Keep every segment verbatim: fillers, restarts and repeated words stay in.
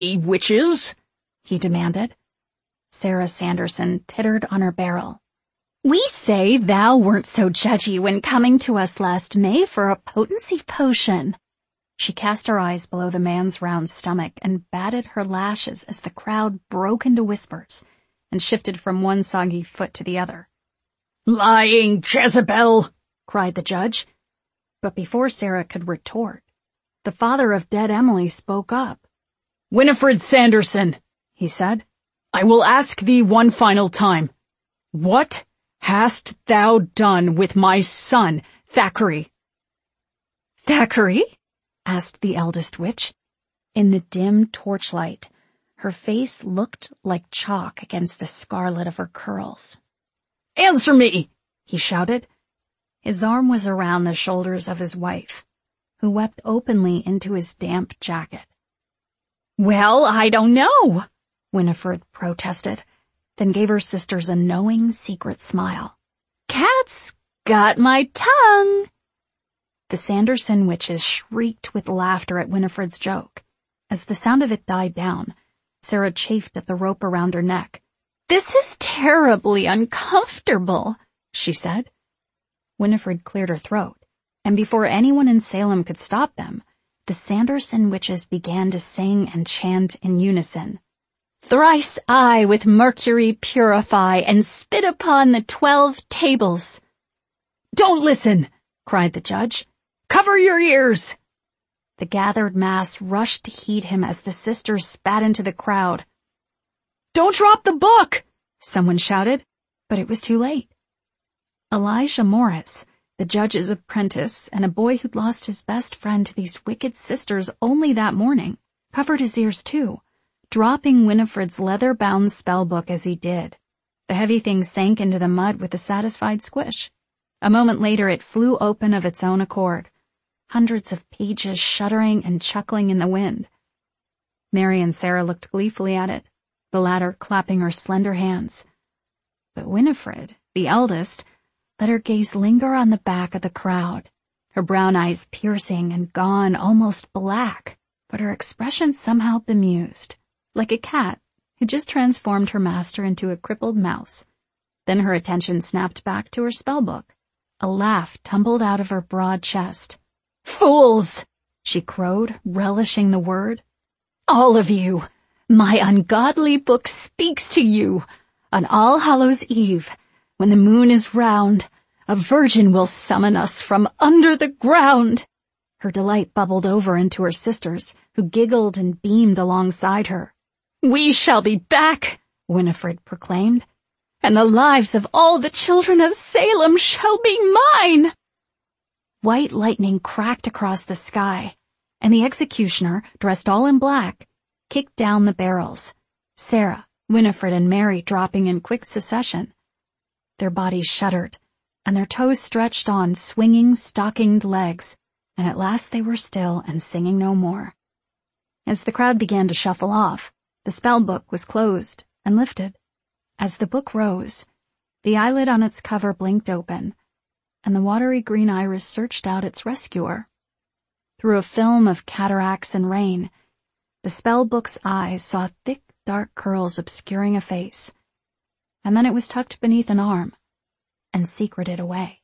Witches? he demanded. Sarah Sanderson tittered on her barrel. We say thou weren't so judgy when coming to us last May for a potency potion. She cast her eyes below the man's round stomach and batted her lashes as the crowd broke into whispers and shifted from one soggy foot to the other. Lying Jezebel! cried the judge. But before Sarah could retort, the father of dead Emily spoke up. Winifred Sanderson, he said, I will ask thee one final time. What hast thou done with my son, Thackeray? Thackeray? asked the eldest witch. In the dim torchlight, her face looked like chalk against the scarlet of her curls. Answer me, he shouted. His arm was around the shoulders of his wife, who wept openly into his damp jacket. Well, I don't know, Winifred protested, then gave her sisters a knowing secret smile. Cat's got my tongue. The Sanderson witches shrieked with laughter at Winifred's joke. As the sound of it died down, Sarah chafed at the rope around her neck. This is terribly uncomfortable, she said. Winifred cleared her throat, and before anyone in Salem could stop them, the Sanderson witches began to sing and chant in unison. Thrice I with mercury purify and spit upon the twelve tables. Don't listen, cried the judge. Cover your ears. The gathered mass rushed to heed him as the sisters spat into the crowd. Don't drop the book, someone shouted, but it was too late. Elijah Morris, the judge's apprentice and a boy who'd lost his best friend to these wicked sisters only that morning, covered his ears too, dropping Winifred's leather-bound spellbook as he did. The heavy thing sank into the mud with a satisfied squish. A moment later it flew open of its own accord, hundreds of pages shuddering and chuckling in the wind. Mary and Sarah looked gleefully at it, the latter clapping her slender hands. But Winifred, the eldest, let her gaze linger on the back of the crowd, her brown eyes piercing and gone almost black, but her expression somehow bemused, like a cat who just transformed her master into a crippled mouse. Then her attention snapped back to her spellbook. A laugh tumbled out of her broad chest. Fools, she crowed, relishing the word. All of you, my ungodly book speaks to you. On All Hallows Eve, when the moon is round, a virgin will summon us from under the ground. Her delight bubbled over into her sisters, who giggled and beamed alongside her. We shall be back, Winifred proclaimed, and the lives of all the children of Salem shall be mine. White lightning cracked across the sky, and the executioner, dressed all in black, kicked down the barrels, Sarah, Winifred, and Mary dropping in quick succession. Their bodies shuddered, and their toes stretched on swinging, stockinged legs, and at last they were still and singing no more. As the crowd began to shuffle off, the spell book was closed and lifted. As the book rose, the eyelid on its cover blinked open, and the watery green iris searched out its rescuer. Through a film of cataracts and rain, the spell book's eyes saw thick, dark curls obscuring a face, and then it was tucked beneath an arm and secreted away.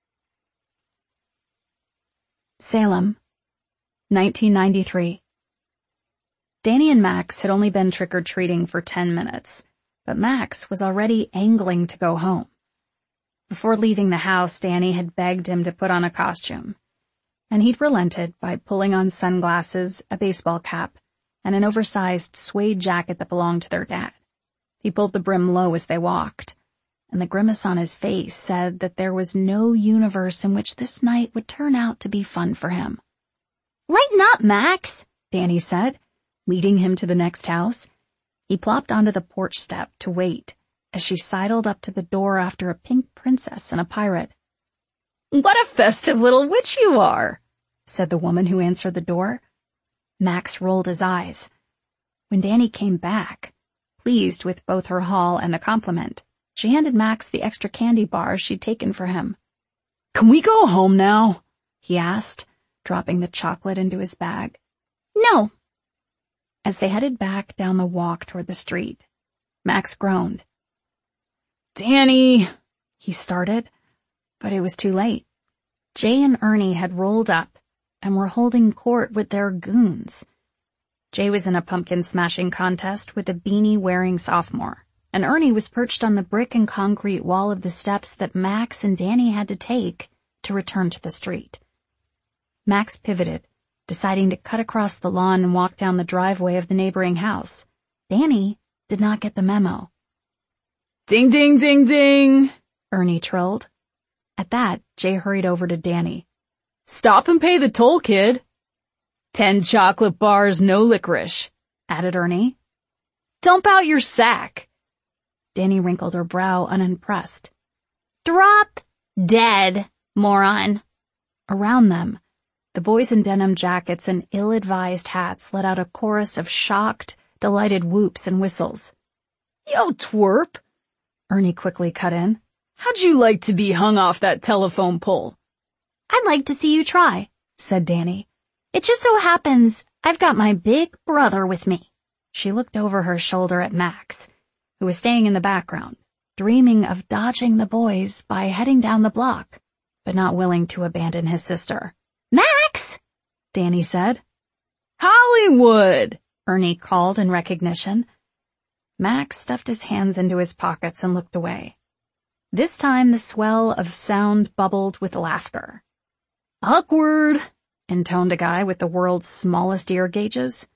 Salem, nineteen ninety-three. Danny and Max had only been trick-or-treating for ten minutes, but Max was already angling to go home. Before leaving the house, Danny had begged him to put on a costume, and he'd relented by pulling on sunglasses, a baseball cap, and an oversized suede jacket that belonged to their dad. He pulled the brim low as they walked, and the grimace on his face said that there was no universe in which this night would turn out to be fun for him. "Lighten up, Max," Danny said, leading him to the next house. He plopped onto the porch step to wait as she sidled up to the door after a pink princess and a pirate. "What a festive little witch you are," said the woman who answered the door. Max rolled his eyes. When Danny came back, pleased with both her haul and the compliment, she handed Max the extra candy bars she'd taken for him. "Can we go home now?" he asked, dropping the chocolate into his bag. "No." As they headed back down the walk toward the street, Max groaned. "Danny," he started, but it was too late. Jay and Ernie had rolled up and were holding court with their goons. Jay was in a pumpkin smashing contest with a beanie-wearing sophomore, and Ernie was perched on the brick and concrete wall of the steps that Max and Danny had to take to return to the street. Max pivoted, deciding to cut across the lawn and walk down the driveway of the neighboring house. Danny did not get the memo. "Ding, ding, ding, ding," Ernie trilled. At that, Jay hurried over to Danny. "Stop and pay the toll, kid." Ten chocolate bars, no licorice," added Ernie. "Dump out your sack." Danny wrinkled her brow, unimpressed. "Drop dead, moron." Around them, the boys in denim jackets and ill-advised hats let out a chorus of shocked, delighted whoops and whistles. "Yo, twerp," Ernie quickly cut in. "How'd you like to be hung off that telephone pole?" "I'd like to see you try," said Danny. "It just so happens I've got my big brother with me." She looked over her shoulder at Max, who was staying in the background, dreaming of dodging the boys by heading down the block, but not willing to abandon his sister. "Max!" Danny said. "Hollywood!" Ernie called in recognition. Max stuffed his hands into his pockets and looked away. This time the swell of sound bubbled with laughter. "Awkward," intoned a guy with the world's smallest ear gauges.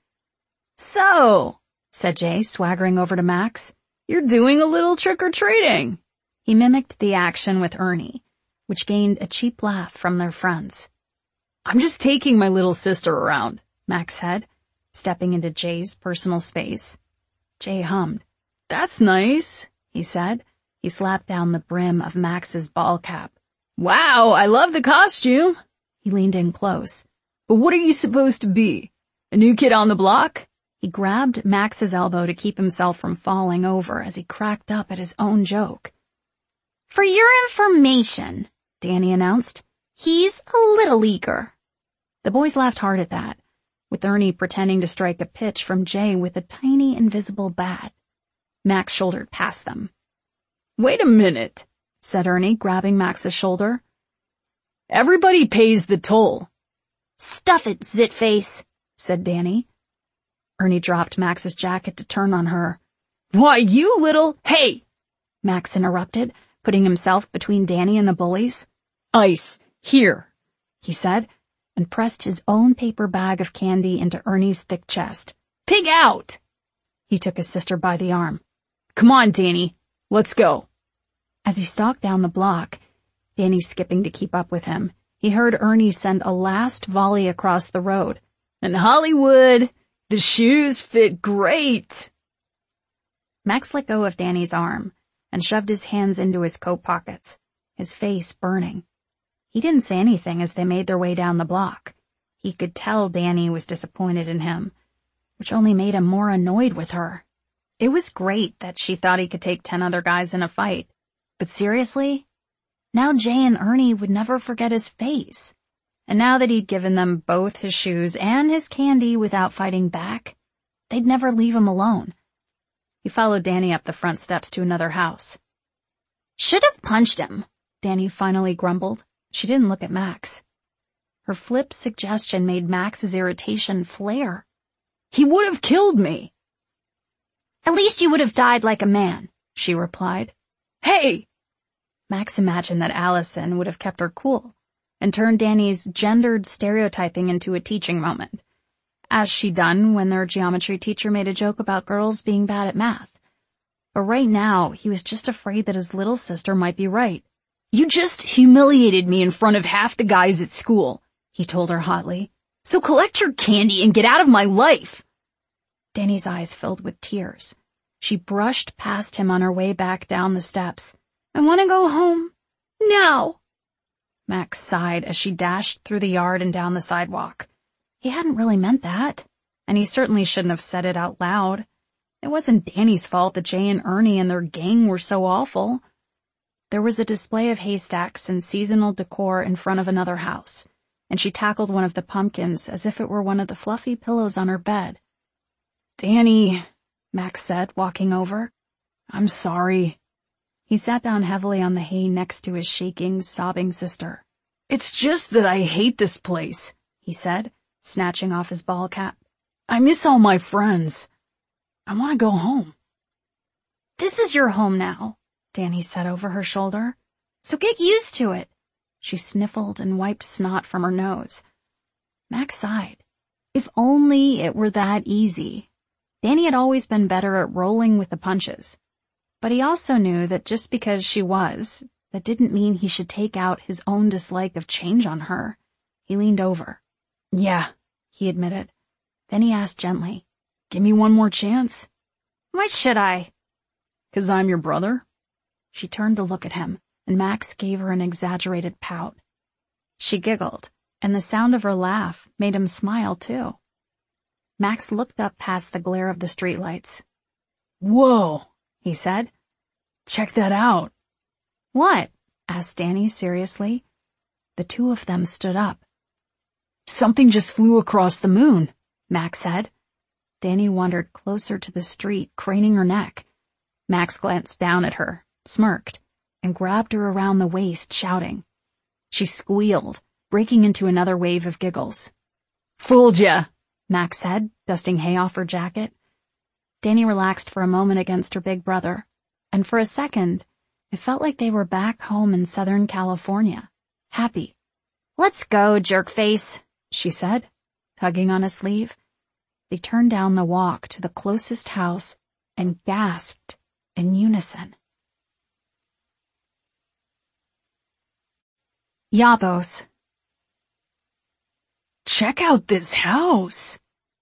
"So," said Jay, swaggering over to Max, "you're doing a little trick-or-treating." He mimicked the action with Ernie, which gained a cheap laugh from their friends. "I'm just taking my little sister around," Max said, stepping into Jay's personal space. Jay hummed. "That's nice," he said. He slapped down the brim of Max's ball cap. "Wow, I love the costume." He leaned in close. "But what are you supposed to be? A new kid on the block?" He grabbed Max's elbow to keep himself from falling over as he cracked up at his own joke. "For your information," Danny announced, "he's a little eager." The boys laughed hard at that, with Ernie pretending to strike a pitch from Jay with a tiny invisible bat. Max shouldered past them. "Wait a minute," said Ernie, grabbing Max's shoulder. "Everybody pays the toll." "Stuff it, zitface," said Danny. Ernie dropped Max's jacket to turn on her. "Why, you little— Hey!" Max interrupted, putting himself between Danny and the bullies. "Ice, here," he said, and pressed his own paper bag of candy into Ernie's thick chest. "Pig out!" He took his sister by the arm. "Come on, Danny. Let's go." As he stalked down the block, Danny skipping to keep up with him, he heard Ernie send a last volley across the road. "And Hollywood, the shoes fit great." Max let go of Danny's arm and shoved his hands into his coat pockets, his face burning. He didn't say anything as they made their way down the block. He could tell Danny was disappointed in him, which only made him more annoyed with her. It was great that she thought he could take ten other guys in a fight. But seriously? Now Jay and Ernie would never forget his face. And now that he'd given them both his shoes and his candy without fighting back, they'd never leave him alone. He followed Danny up the front steps to another house. "Should have punched him," Danny finally grumbled. She didn't look at Max. Her flip suggestion made Max's irritation flare. "He would have killed me." "At least you would have died like a man," she replied. "Hey!" Max imagined that Allison would have kept her cool and turned Danny's gendered stereotyping into a teaching moment, as she'd done when their geometry teacher made a joke about girls being bad at math. But right now, he was just afraid that his little sister might be right. "You just humiliated me in front of half the guys at school," he told her hotly. "So collect your candy and get out of my life." Danny's eyes filled with tears. She brushed past him on her way back down the steps. "I want to go home. Now." Max sighed as she dashed through the yard and down the sidewalk. He hadn't really meant that, and he certainly shouldn't have said it out loud. It wasn't Danny's fault that Jay and Ernie and their gang were so awful. There was a display of haystacks and seasonal decor in front of another house, and she tackled one of the pumpkins as if it were one of the fluffy pillows on her bed. Danny, Max said, walking over. I'm sorry. He sat down heavily on the hay next to his shaking, sobbing sister. It's just that I hate this place, he said, snatching off his ball cap. I miss all my friends. I want to go home. This is your home now, Danny said over her shoulder. So get used to it. She sniffled and wiped snot from her nose. Max sighed. If only it were that easy. Danny had always been better at rolling with the punches. But he also knew that just because she was, that didn't mean he should take out his own dislike of change on her. He leaned over. Yeah, he admitted. Then he asked gently, give me one more chance? Why should I? 'Cause I'm your brother? She turned to look at him, and Max gave her an exaggerated pout. She giggled, and the sound of her laugh made him smile too. Max looked up past the glare of the streetlights. Whoa, he said. Check that out. What? Asked Danny seriously. The two of them stood up. Something just flew across the moon, Max said. Danny wandered closer to the street, craning her neck. Max glanced down at her, smirked, and grabbed her around the waist, shouting. She squealed, breaking into another wave of giggles. Fooled ya, Max said, dusting hay off her jacket. Danny relaxed for a moment against her big brother, and for a second, it felt like they were back home in Southern California, happy. Let's go, jerkface, she said, tugging on his sleeve. They turned down the walk to the closest house and gasped in unison. Yabos. Check out this house.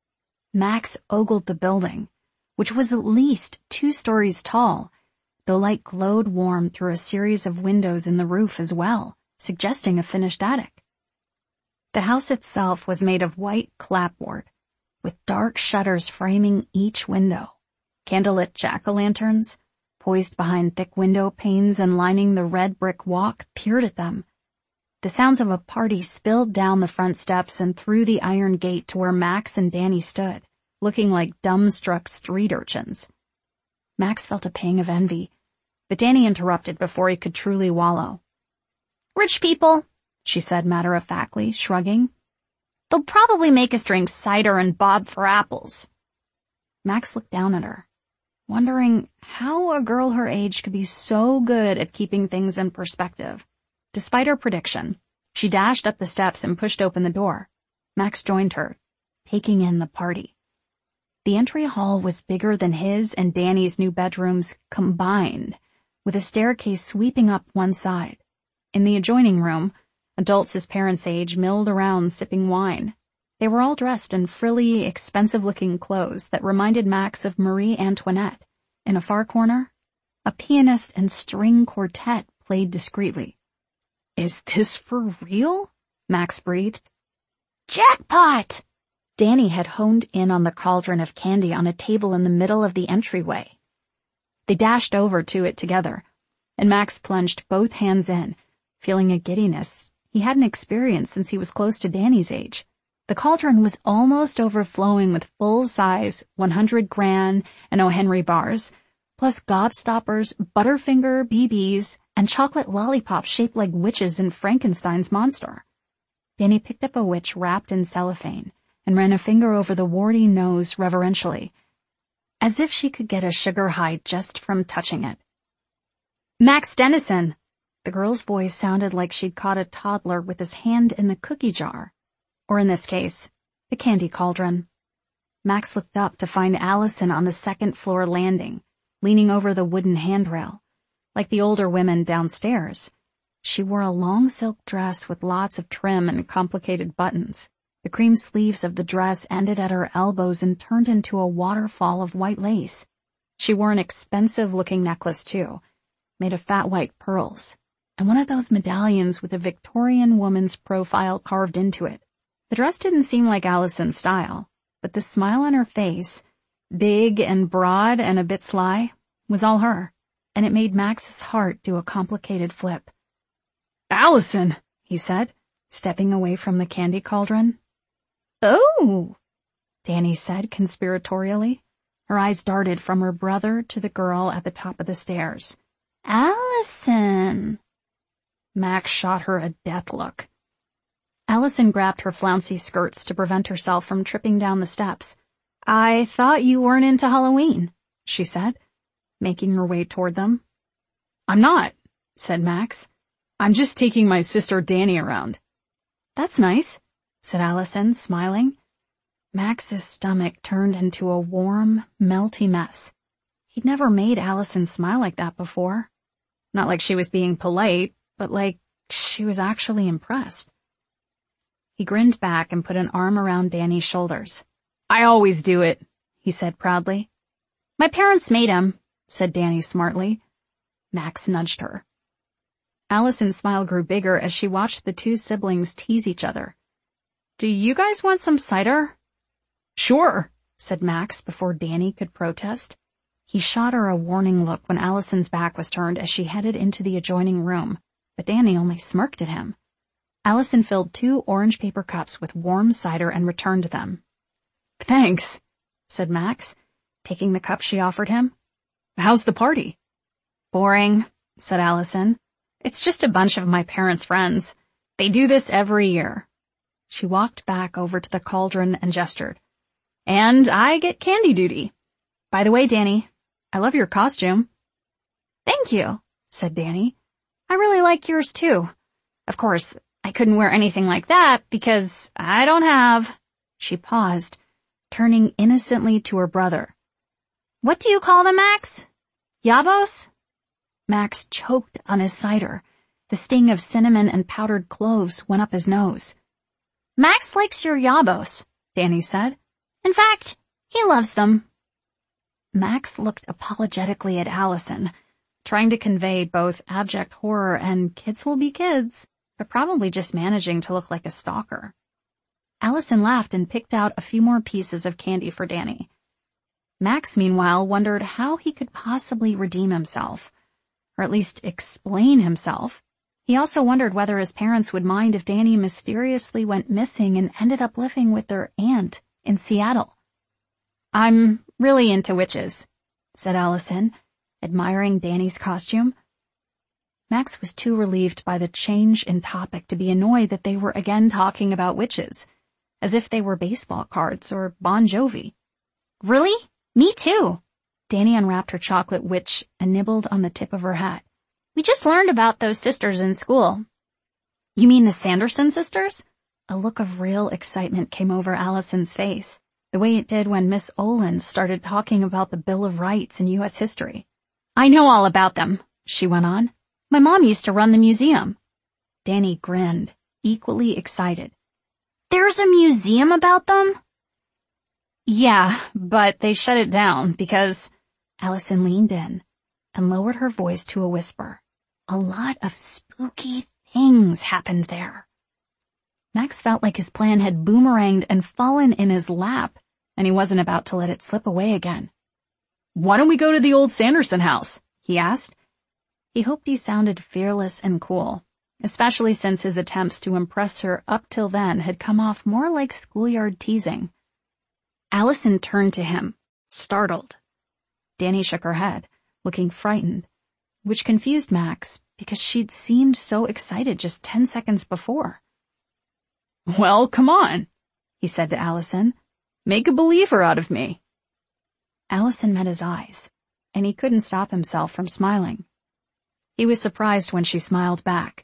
Max ogled the building, which was at least two stories tall. The light glowed warm through a series of windows in the roof as well, suggesting a finished attic. The house itself was made of white clapboard, with dark shutters framing each window. Candlelit jack-o'-lanterns, poised behind thick window panes and lining the red brick walk, peered at them. The sounds of a party spilled down the front steps and through the iron gate to where Max and Danny stood, looking like dumbstruck street urchins. Max felt a pang of envy, but Danny interrupted before he could truly wallow. Rich people, she said matter-of-factly, shrugging. They'll probably make us drink cider and bob for apples. Max looked down at her, wondering how a girl her age could be so good at keeping things in perspective. Despite her prediction, she dashed up the steps and pushed open the door. Max joined her, taking in the party. The entry hall was bigger than his and Danny's new bedrooms combined, with a staircase sweeping up one side. In the adjoining room, adults his parents' age milled around sipping wine. They were all dressed in frilly, expensive-looking clothes that reminded Max of Marie Antoinette. In a far corner, a pianist and string quartet played discreetly. Is this for real? Max breathed. Jackpot! Danny had honed in on the cauldron of candy on a table in the middle of the entryway. They dashed over to it together, and Max plunged both hands in, feeling a giddiness he hadn't experienced since he was close to Danny's age. The cauldron was almost overflowing with full-size one hundred Gran and O. Henry bars, plus gobstoppers, Butterfinger B Bs, and chocolate lollipops shaped like witches in Frankenstein's monster. Danny picked up a witch wrapped in cellophane and ran a finger over the warty nose reverentially, as if she could get a sugar high just from touching it. Max Dennison! The girl's voice sounded like she'd caught a toddler with his hand in the cookie jar, or in this case, the candy cauldron. Max looked up to find Allison on the second floor landing, leaning over the wooden handrail. Like the older women downstairs, she wore a long silk dress with lots of trim and complicated buttons. The cream sleeves of the dress ended at her elbows and turned into a waterfall of white lace. She wore an expensive-looking necklace, too, made of fat white pearls, and one of those medallions with a Victorian woman's profile carved into it. The dress didn't seem like Allison's style, but the smile on her face, big and broad and a bit sly, was all her, and it made Max's heart do a complicated flip. Allison, he said, stepping away from the candy cauldron. Oh, Danny said conspiratorially. Her eyes darted from her brother to the girl at the top of the stairs. "Allison!" Max shot her a death look. Allison grabbed her flouncy skirts to prevent herself from tripping down the steps. "I thought you weren't into Halloween," she said, making her way toward them. "I'm not," said Max. "I'm just taking my sister Danny around." "That's nice," said Allison, smiling. Max's stomach turned into a warm, melty mess. He'd never made Allison smile like that before. Not like she was being polite, but like she was actually impressed. He grinned back and put an arm around Danny's shoulders. "I always do it," he said proudly. "My parents made him," said Danny smartly. Max nudged her. Allison's smile grew bigger as she watched the two siblings tease each other. "Do you guys want some cider?" "Sure," said Max before Danny could protest. He shot her a warning look when Allison's back was turned as she headed into the adjoining room, but Danny only smirked at him. Allison filled two orange paper cups with warm cider and returned them. "Thanks," said Max, taking the cup she offered him. "How's the party?" "Boring," said Allison. "It's just a bunch of my parents' friends. They do this every year." She walked back over to the cauldron and gestured. "And I get candy duty. By the way, Danny, I love your costume." "Thank you," said Danny. "I really like yours too. Of course, I couldn't wear anything like that because I don't have—" She paused, turning innocently to her brother. "What do you call them, Max? Yabos?" Max choked on his cider. The sting of cinnamon and powdered cloves went up his nose. "Max likes your yabos," Danny said. "In fact, he loves them." Max looked apologetically at Allison, trying to convey both abject horror and kids will be kids, but probably just managing to look like a stalker. Allison laughed and picked out a few more pieces of candy for Danny. Max, meanwhile, wondered how he could possibly redeem himself, or at least explain himself. He also wondered whether his parents would mind if Danny mysteriously went missing and ended up living with their aunt in Seattle. "I'm really into witches," said Allison, admiring Danny's costume. Max was too relieved by the change in topic to be annoyed that they were again talking about witches, as if they were baseball cards or Bon Jovi. "Really? Me too." Danny unwrapped her chocolate witch and nibbled on the tip of her hat. "We just learned about those sisters in school." "You mean the Sanderson sisters?" A look of real excitement came over Allison's face, the way it did when Miss Olin started talking about the Bill of Rights in U S history. "I know all about them," she went on. "My mom used to run the museum." Danny grinned, equally excited. "There's a museum about them?" "Yeah, but they shut it down because—" Allison leaned in and lowered her voice to a whisper. "A lot of spooky things happened there." Max felt like his plan had boomeranged and fallen in his lap, and he wasn't about to let it slip away again. "Why don't we go to the old Sanderson house?" he asked. He hoped he sounded fearless and cool, especially since his attempts to impress her up till then had come off more like schoolyard teasing. Allison turned to him, startled. Danny shook her head, looking frightened, which confused Max because she'd seemed so excited just ten seconds before. "Well, come on," he said to Allison. "Make a believer out of me." Allison met his eyes, and he couldn't stop himself from smiling. He was surprised when she smiled back.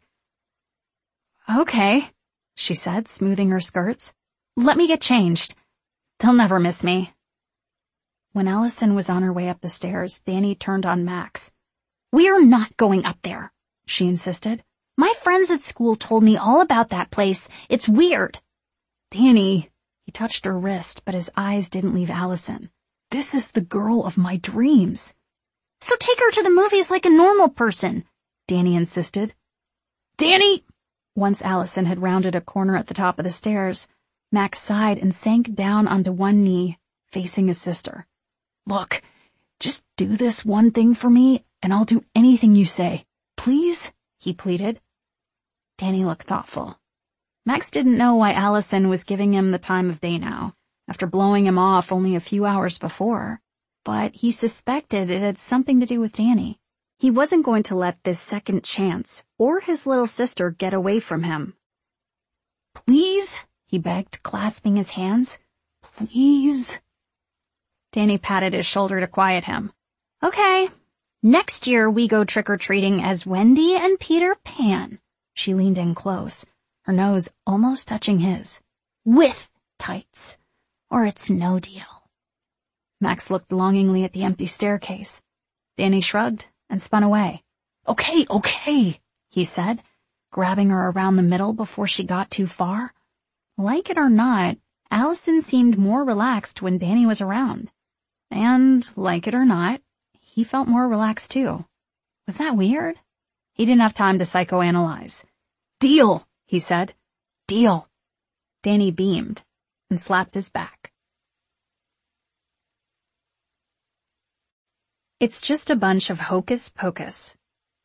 "Okay," she said, smoothing her skirts. "Let me get changed. They'll never miss me." When Allison was on her way up the stairs, Danny turned on Max. "We're not going up there," she insisted. "My friends at school told me all about that place. It's weird." "Danny," he touched her wrist, but his eyes didn't leave Allison. "This is the girl of my dreams." "So take her to the movies like a normal person," Danny insisted. "Danny!" Once Allison had rounded a corner at the top of the stairs, Max sighed and sank down onto one knee, facing his sister. "Look, just do this one thing for me, and I'll do anything you say. Please?" he pleaded. Danny looked thoughtful. Max didn't know why Allison was giving him the time of day now, after blowing him off only a few hours before. but he suspected it had something to do with Danny. He wasn't going to let this second chance or his little sister get away from him. "Please?" he begged, clasping his hands. "Please?" Danny patted his shoulder to quiet him. "Okay. Next year we go trick-or-treating as Wendy and Peter Pan." She leaned in close, her nose almost touching his. "With tights, or it's no deal." Max looked longingly at the empty staircase. Danny shrugged and spun away. "Okay, okay," he said, grabbing her around the middle before she got too far. Like it or not, Allison seemed more relaxed when Danny was around. And, like it or not, he felt more relaxed too. Was that weird? He didn't have time to psychoanalyze. "Deal," he said. "Deal." Danny beamed and slapped his back. It's just a bunch of hocus pocus.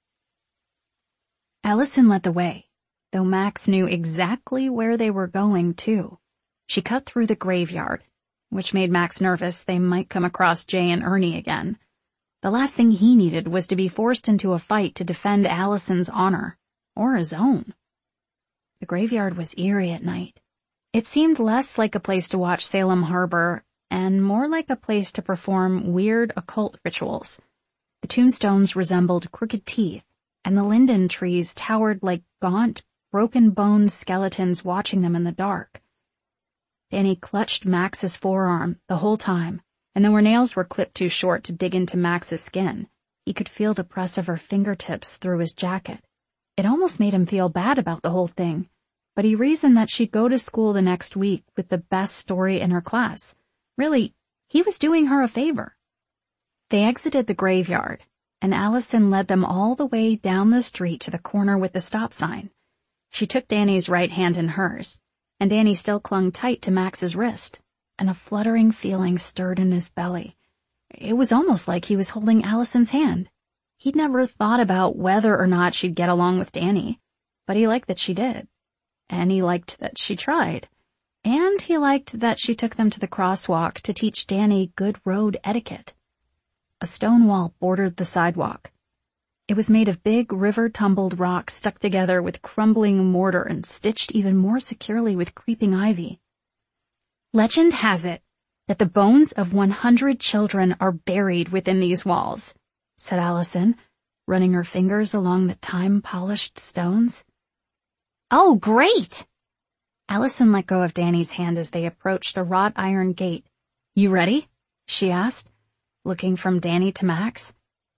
Allison led the way, though Max knew exactly where they were going, too. She cut through the graveyard, which made Max nervous they might come across Jay and Ernie again. The last thing he needed was to be forced into a fight to defend Allison's honor, or his own. The graveyard was eerie at night. It seemed less like a place to watch Salem Harbor and more like a place to perform weird occult rituals. The tombstones resembled crooked teeth, and the linden trees towered like gaunt, broken-boned skeletons watching them in the dark. Danny clutched Max's forearm the whole time, and though her nails were clipped too short to dig into Max's skin, he could feel the press of her fingertips through his jacket. It almost made him feel bad about the whole thing, but he reasoned that she'd go to school the next week with the best story in her class. Really, he was doing her a favor. They exited the graveyard, and Allison led them all the way down the street to the corner with the stop sign. She took Danny's right hand in hers, and Danny still clung tight to Max's wrist, and a fluttering feeling stirred in his belly. It was almost like he was holding Allison's hand. He'd never thought about whether or not she'd get along with Danny, but he liked that she did, and he liked that she tried. And he liked that she took them to the crosswalk to teach Danny good road etiquette. A stone wall bordered the sidewalk. It was made of big river-tumbled rocks stuck together with crumbling mortar and stitched even more securely with creeping ivy. "Legend has it that the bones of one hundred children are buried within these walls," said Allison, running her fingers along the time-polished stones. "Oh, great!" Allison let go of Danny's hand as they approached a wrought iron gate. "You ready?" she asked, looking from Danny to Max.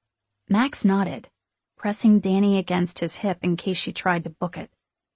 Max nodded, pressing Danny against his hip in case she tried to book it.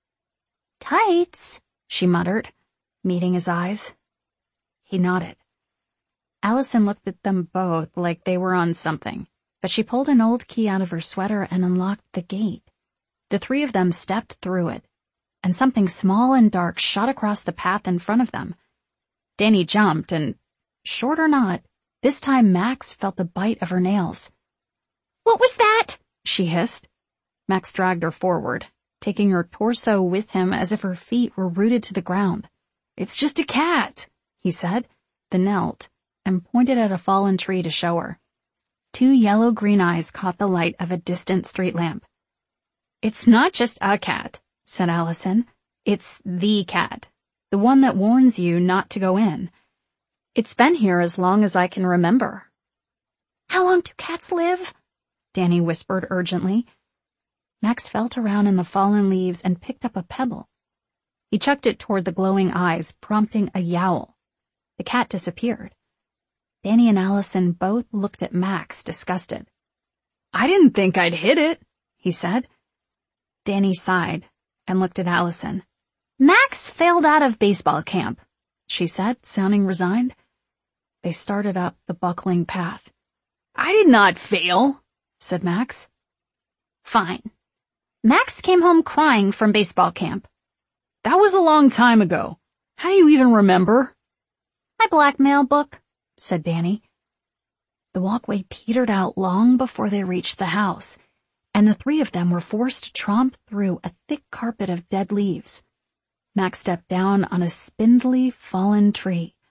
"Tights," she muttered, meeting his eyes. He nodded. Allison looked at them both like they were on something, but she pulled an old key out of her sweater and unlocked the gate. The three of them stepped through it, and something small and dark shot across the path in front of them. Danny jumped, and, short or not, this time Max felt the bite of her nails. "What was that?" she hissed. Max dragged her forward, taking her torso with him as if her feet were rooted to the ground. "It's just a cat," he said, then knelt, and pointed at a fallen tree to show her. Two yellow-green eyes caught the light of a distant street lamp. "It's not just a cat," said Allison. "It's the cat, the one that warns you not to go in. It's been here as long as I can remember." "How long do cats live?" Danny whispered urgently. Max felt around in the fallen leaves and picked up a pebble. He chucked it toward the glowing eyes, prompting a yowl. The cat disappeared. Danny and Allison both looked at Max, disgusted. "I didn't think I'd hit it," he said. Danny sighed and looked at Allison. "Max failed out of baseball camp," she said, sounding resigned. They started up the buckling path. "I did not fail," said Max. "Fine. Max came home crying from baseball camp." "That was a long time ago. How do you even remember?" "My blackmail book," said Danny. The walkway petered out long before they reached the house, and the three of them were forced to tromp through a thick carpet of dead leaves. Max stepped down on a spindly, fallen tree.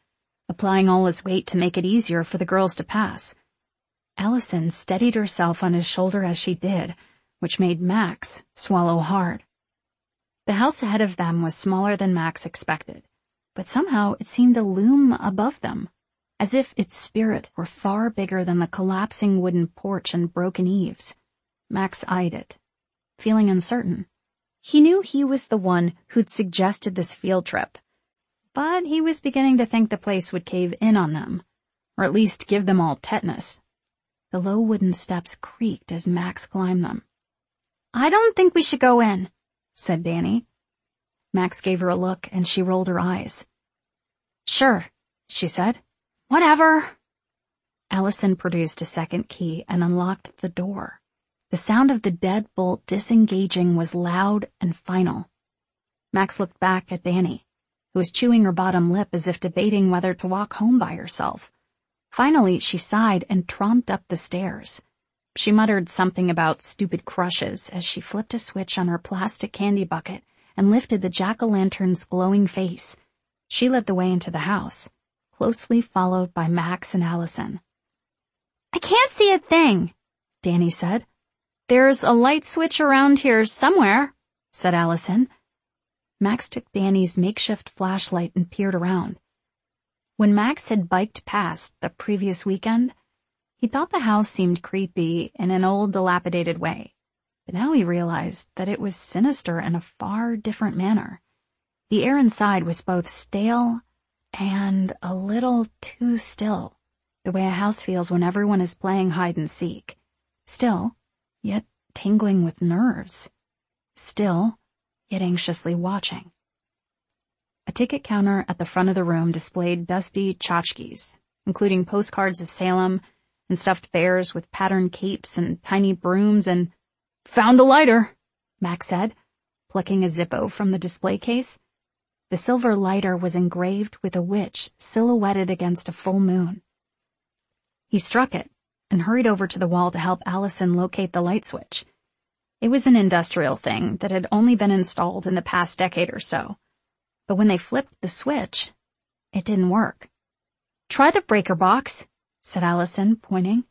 applying all his weight to make it easier for the girls to pass. Allison steadied herself on his shoulder as she did, which made Max swallow hard. The house ahead of them was smaller than Max expected, but somehow it seemed to loom above them, as if its spirit were far bigger than the collapsing wooden porch and broken eaves. Max eyed it, feeling uncertain. He knew he was the one who'd suggested this field trip, but he was beginning to think the place would cave in on them, or at least give them all tetanus. The low wooden steps creaked as Max climbed them. "I don't think we should go in," said Danny. Max gave her a look and she rolled her eyes. "Sure," she said. "Whatever." Allison produced a second key and unlocked the door. The sound of the deadbolt disengaging was loud and final. Max looked back at Danny, who was chewing her bottom lip as if debating whether to walk home by herself. Finally, she sighed and tromped up the stairs. She muttered something about stupid crushes as she flipped a switch on her plastic candy bucket and lifted the jack-o'-lantern's glowing face. She led the way into the house, closely followed by Max and Allison. "I can't see a thing," Danny said. "There's a light switch around here somewhere," said Allison. Max took Danny's makeshift flashlight and peered around. When Max had biked past the previous weekend, he thought the house seemed creepy in an old dilapidated way, but now he realized that it was sinister in a far different manner. The air inside was both stale and a little too still, the way a house feels when everyone is playing hide and seek. Still, yet tingling with nerves. Still, yet anxiously watching. A ticket counter at the front of the room displayed dusty tchotchkes, including postcards of Salem and stuffed bears with patterned capes and tiny brooms and— "Found a lighter," Max said, plucking a Zippo from the display case. The silver lighter was engraved with a witch silhouetted against a full moon. He struck it and hurried over to the wall to help Allison locate the light switch. It was an industrial thing that had only been installed in the past decade or so. But when they flipped the switch, it didn't work. "Try the breaker box," said Allison, pointing.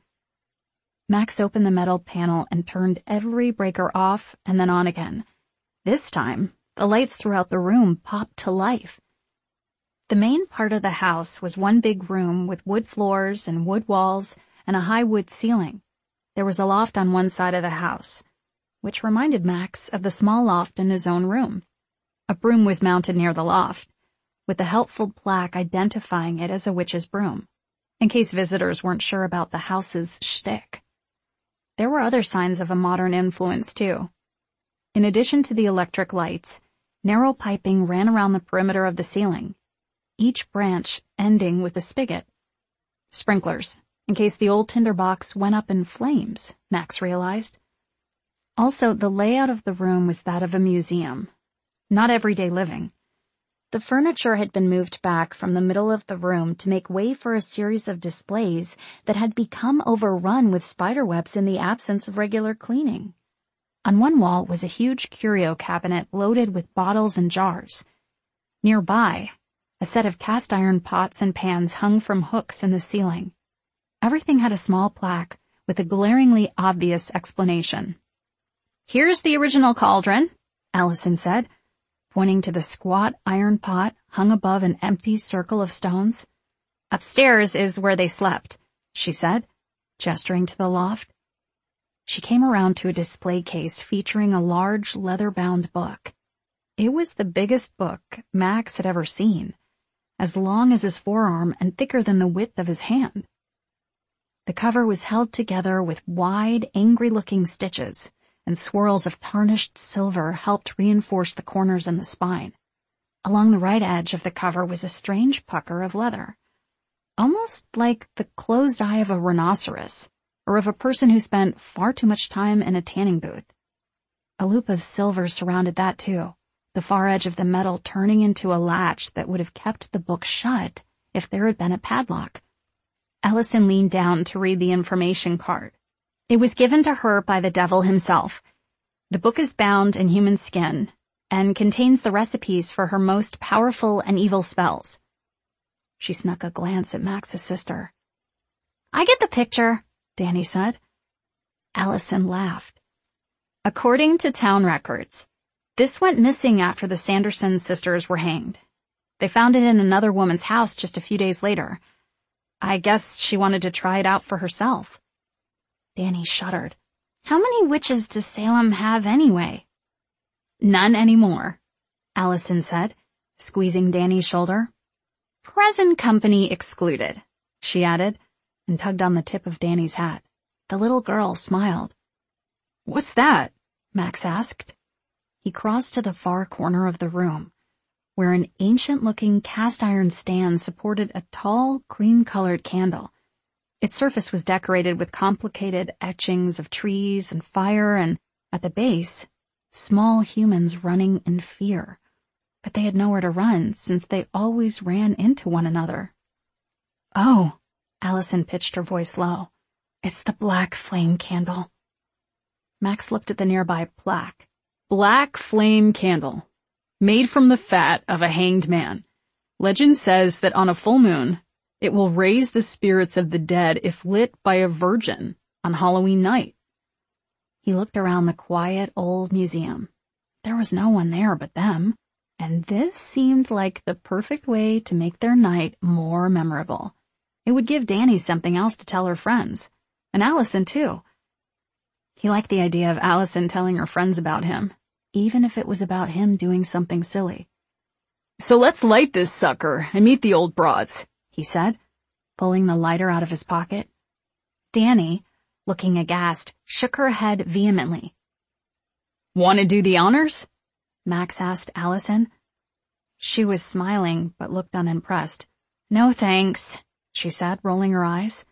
Max opened the metal panel and turned every breaker off and then on again. This time, the lights throughout the room popped to life. The main part of the house was one big room with wood floors and wood walls and a high wood ceiling. There was a loft on one side of the house, which reminded Max of the small loft in his own room. A broom was mounted near the loft, with a helpful plaque identifying it as a witch's broom, in case visitors weren't sure about the house's shtick. There were other signs of a modern influence, too. In addition to the electric lights, narrow piping ran around the perimeter of the ceiling, each branch ending with a spigot. Sprinklers, in case the old tinderbox went up in flames, Max realized. Also, the layout of the room was that of a museum, not everyday living. The furniture had been moved back from the middle of the room to make way for a series of displays that had become overrun with spiderwebs in the absence of regular cleaning. On one wall was a huge curio cabinet loaded with bottles and jars. Nearby, a set of cast iron pots and pans hung from hooks in the ceiling. Everything had a small plaque with a glaringly obvious explanation. "Here's the original cauldron," Allison said, pointing to the squat iron pot hung above an empty circle of stones. "Upstairs is where they slept," she said, gesturing to the loft. She came around to a display case featuring a large leather-bound book. It was the biggest book Max had ever seen, as long as his forearm and thicker than the width of his hand. The cover was held together with wide, angry-looking stitches, and swirls of tarnished silver helped reinforce the corners and the spine. Along the right edge of the cover was a strange pucker of leather, almost like the closed eye of a rhinoceros, or of a person who spent far too much time in a tanning booth. A loop of silver surrounded that too, the far edge of the metal turning into a latch that would have kept the book shut if there had been a padlock. Allison leaned down to read the information card. It was given to her by the devil himself. The book is bound in human skin and contains the recipes for her most powerful and evil spells. She snuck a glance at Max's sister. I get the picture, Danny said. Allison laughed. According to town records, this went missing after the Sanderson sisters were hanged. They found it in another woman's house just a few days later. I guess she wanted to try it out for herself. Danny shuddered. How many witches does Salem have anyway? None anymore, Allison said, squeezing Danny's shoulder. Present company excluded, she added, and tugged on the tip of Danny's hat. The little girl smiled. What's that? Max asked. He crossed to the far corner of the room, where an ancient-looking cast-iron stand supported a tall, cream-colored candle. Its surface was decorated with complicated etchings of trees and fire, and, at the base, small humans running in fear. But they had nowhere to run, since they always ran into one another. Oh, Allison pitched her voice low. It's the black flame candle. Max looked at the nearby plaque. Black flame candle, made from the fat of a hanged man. Legend says that on a full moon, it will raise the spirits of the dead if lit by a virgin on Halloween night. He looked around the quiet old museum. There was no one there but them, and this seemed like the perfect way to make their night more memorable. It would give Danny something else to tell her friends, and Allison too. He liked the idea of Allison telling her friends about him, even if it was about him doing something silly. So let's light this sucker and meet the old broads, he said, pulling the lighter out of his pocket. Danny, looking aghast, shook her head vehemently. Want to do the honors? Max asked Allison. She was smiling, but looked unimpressed. No thanks, she said, rolling her eyes.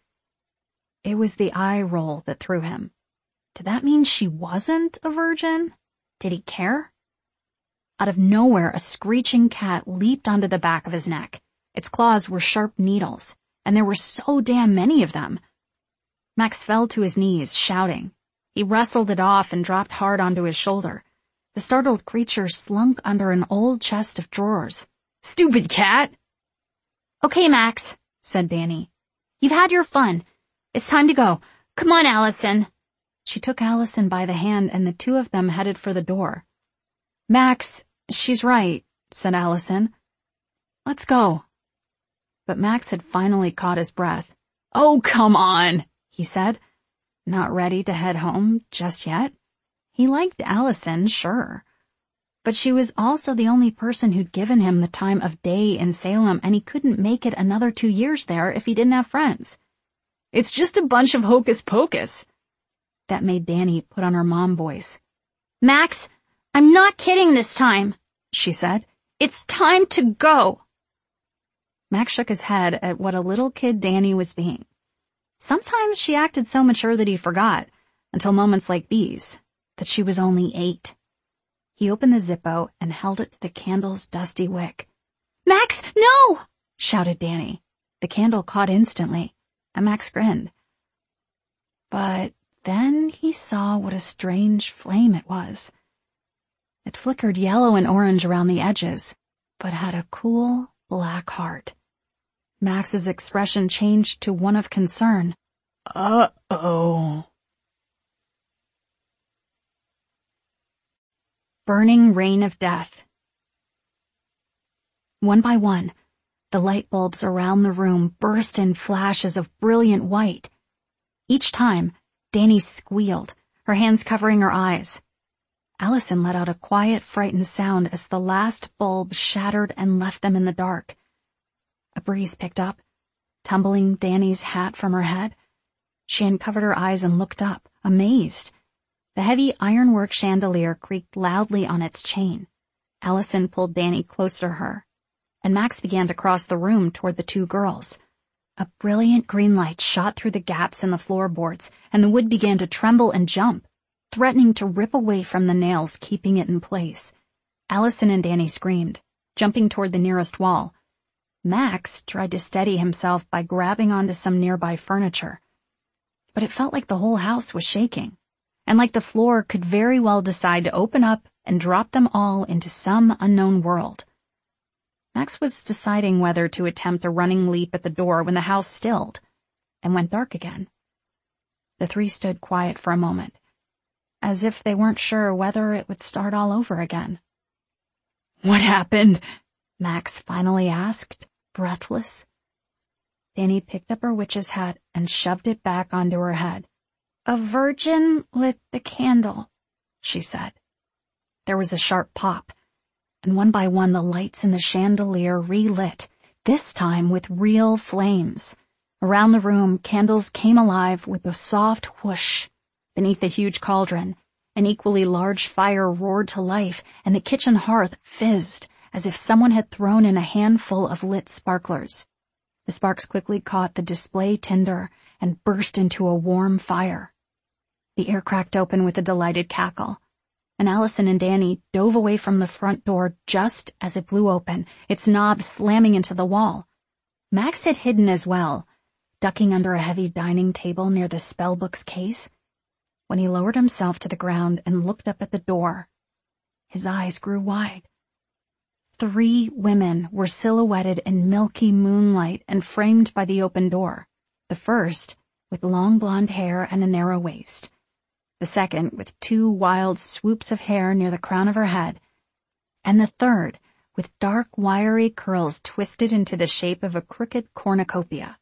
It was the eye roll that threw him. Did that mean she wasn't a virgin? Did he care? Out of nowhere, a screeching cat leaped onto the back of his neck. Its claws were sharp needles, and there were so damn many of them. Max fell to his knees, shouting. He wrestled it off and dropped hard onto his shoulder. The startled creature slunk under an old chest of drawers. Stupid cat! Okay, Max, said Danny. You've had your fun. It's time to go. Come on, Allison. She took Allison by the hand, and the two of them headed for the door. Max, she's right, said Allison. Let's go. But Max had finally caught his breath. Oh, come on, he said, not ready to head home just yet. He liked Allison, sure. But she was also the only person who'd given him the time of day in Salem, and he couldn't make it another two years there if he didn't have friends. It's just a bunch of hocus pocus. That made Danny put on her mom voice. Max, I'm not kidding this time, she said. It's time to go. Max shook his head at what a little kid Danny was being. Sometimes she acted so mature that he forgot, until moments like these, that she was only eight. He opened the Zippo and held it to the candle's dusty wick. Max, no! shouted Danny. The candle caught instantly, and Max grinned. But then he saw what a strange flame it was. It flickered yellow and orange around the edges, but had a cool black heart. Max's expression changed to one of concern. Uh-oh. Burning rain of death. One by one, the light bulbs around the room burst in flashes of brilliant white. Each time, Danny squealed, her hands covering her eyes. Allison let out a quiet, frightened sound as the last bulb shattered and left them in the dark. A breeze picked up, tumbling Danny's hat from her head. She uncovered her eyes and looked up, amazed. The heavy ironwork chandelier creaked loudly on its chain. Allison pulled Danny closer to her, and Max began to cross the room toward the two girls. A brilliant green light shot through the gaps in the floorboards, and the wood began to tremble and jump, threatening to rip away from the nails keeping it in place. Allison and Danny screamed, jumping toward the nearest wall. Max tried to steady himself by grabbing onto some nearby furniture. But it felt like the whole house was shaking, and like the floor could very well decide to open up and drop them all into some unknown world. Max was deciding whether to attempt a running leap at the door when the house stilled and went dark again. The three stood quiet for a moment, as if they weren't sure whether it would start all over again. "What happened?" Max finally asked, breathless. Danny picked up her witch's hat and shoved it back onto her head. "A virgin lit the candle," she said. There was a sharp pop, and one by one the lights in the chandelier relit, this time with real flames. Around the room, candles came alive with a soft whoosh. Beneath the huge cauldron, an equally large fire roared to life, and the kitchen hearth fizzed as if someone had thrown in a handful of lit sparklers. The sparks quickly caught the display tinder and burst into a warm fire. The air cracked open with a delighted cackle, and Allison and Danny dove away from the front door just as it blew open, its knob slamming into the wall. Max had hidden as well, ducking under a heavy dining table near the spellbook's case. When he lowered himself to the ground and looked up at the door, his eyes grew wide. Three women were silhouetted in milky moonlight and framed by the open door. The first, with long blonde hair and a narrow waist. The second, with two wild swoops of hair near the crown of her head. And the third, with dark, wiry curls twisted into the shape of a crooked cornucopia.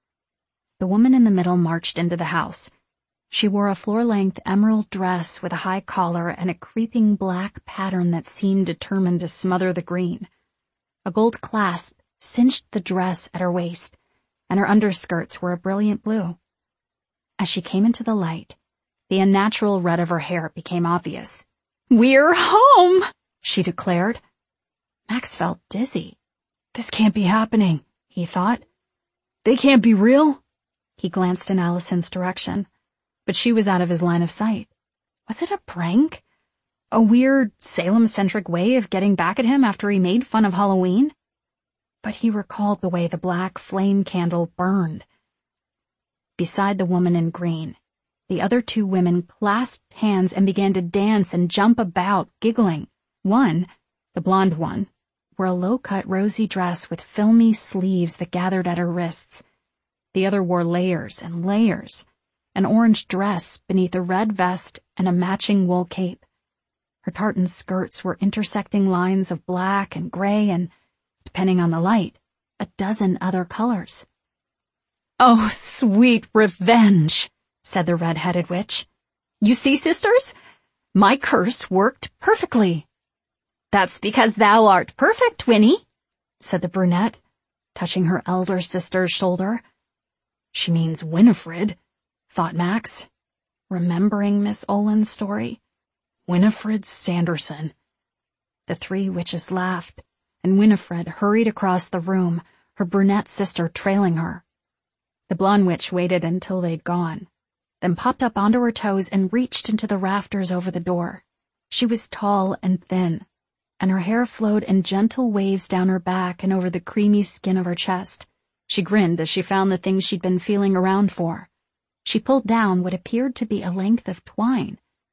The woman in the middle marched into the house. She wore a floor-length emerald dress with a high collar and a creeping black pattern that seemed determined to smother the green. A gold clasp cinched the dress at her waist, and her underskirts were a brilliant blue. As she came into the light, the unnatural red of her hair became obvious. "We're home!" she declared. Max felt dizzy. "This can't be happening," he thought. "They can't be real." He glanced in Allison's direction, but she was out of his line of sight. Was it a prank? A weird, Salem-centric way of getting back at him after he made fun of Halloween? But he recalled the way the black flame candle burned. Beside the woman in green, the other two women clasped hands and began to dance and jump about, giggling. One, the blonde one, wore a low-cut rosy dress with filmy sleeves that gathered at her wrists. The other wore layers and layers, an orange dress beneath a red vest and a matching wool cape. Her tartan skirts were intersecting lines of black and gray and, depending on the light, a dozen other colors. "Oh, sweet revenge," said the red-headed witch. "You see, sisters? My curse worked perfectly." "That's because thou art perfect, Winnie," said the brunette, touching her elder sister's shoulder. "She means Winifred," thought Max, remembering Miss Olin's story. Winifred Sanderson. The three witches laughed, and Winifred hurried across the room, her brunette sister trailing her. The blonde witch waited until they'd gone, then popped up onto her toes and reached into the rafters over the door. She was tall and thin, and her hair flowed in gentle waves down her back and over the creamy skin of her chest. She grinned as she found the things she'd been feeling around for. She pulled down what appeared to be a length of twine.